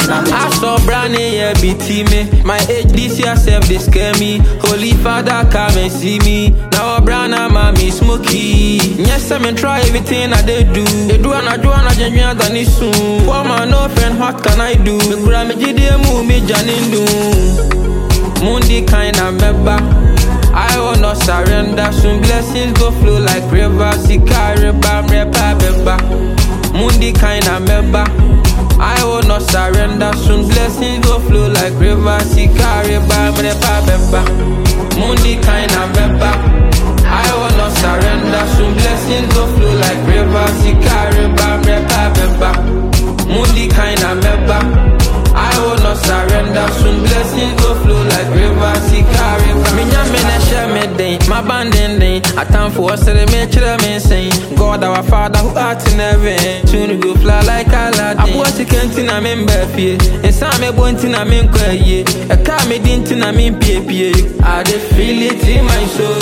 I saw Branny, yeah, BT me. My age this year self, they scare me. Holy Father, come and see me. Now Brana, mommy, smoky. Yes, I'm try everything I they do. They do and I genuine than it soon. For my no friend, what can I do? Me kura me jide mu me janindu. Mundi kinda member. I will not surrender. Soon blessings go flow like river. Sikari bam repa beba. Mundi kinda member. I will not surrender. Soon blessings go flow like river. Sikari bam repa beba. Mundi kinda member. I will not surrender. Soon blessings go flow like river. Sikari bam repa beba. Mundi kinda member. I will not surrender. Soon blessings go flow like river. Sikari bam. My banding, I time for us to make me sing. God our Father who art in heaven. Soon go fly like Aladdin. I bought a canteen, I'm in Buffy. And some me wanting, I'm in Quay. A car me dintin, I'm in PPA. I feel it in my soul.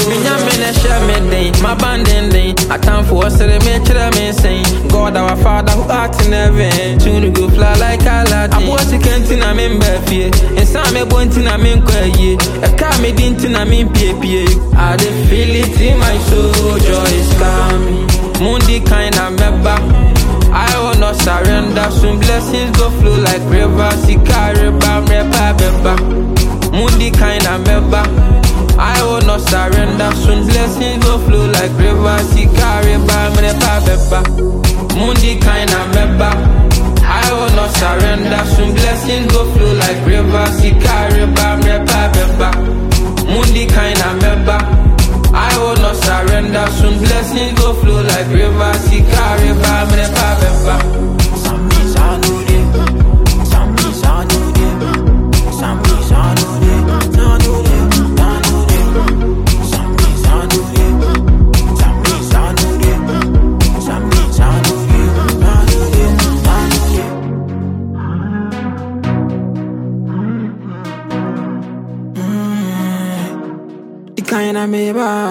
My banding, I time for us to make me sing. God our Father who art in heaven. Soon go fly like Aladdin. I bought a canteen, I'm in Buffy. And some me wanting, I'm in Quay. A car me dintin, I'm in PPA. I feel it in my soul, joy is coming. Mundi kinda member. I will not surrender. Soon blessings go flow like river. Sikari bam repa beba. Mundi kinda member. I will not surrender. Soon blessings go flow like river. Sikari bam repa beba. Mundi kinda member. I will not surrender. Soon blessings go flow like river. Sikari bam repa beba. Mundi kinda member. I will not surrender. Soon blessings go flow like river. Sikari bam repa beba. Some days I know them. Some days I know them. Some days I know them. I know them. I know them. Some days I know them. Some days I know them. Some days I know them. I know them. I know them. The kind of me